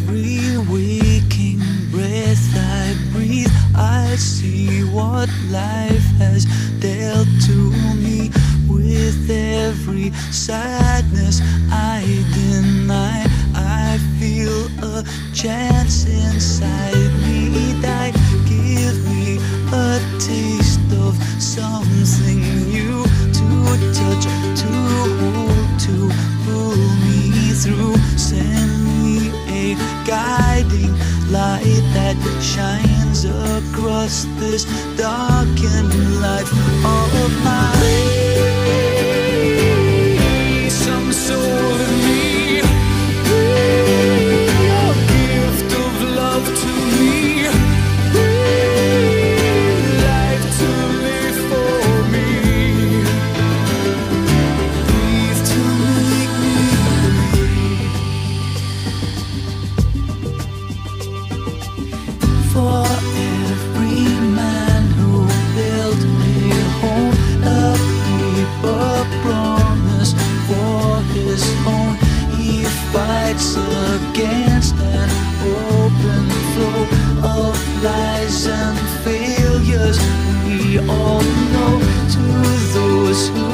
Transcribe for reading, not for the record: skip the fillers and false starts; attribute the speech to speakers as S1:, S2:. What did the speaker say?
S1: every waking breath I breathe, I see what life has dealt to me. With every sadness I deny, I feel a chance inside me that give me a taste of something new, to touch, to hold, to pull me through. Send me a guiding light that shines across this darkened life of mine. Some soul in me, your gift of love to me, life to live for me, breathe to make me breathe. For every man who built a home, a paper promise for his own, he fights against an open flow of lies and failures. We all know, to those who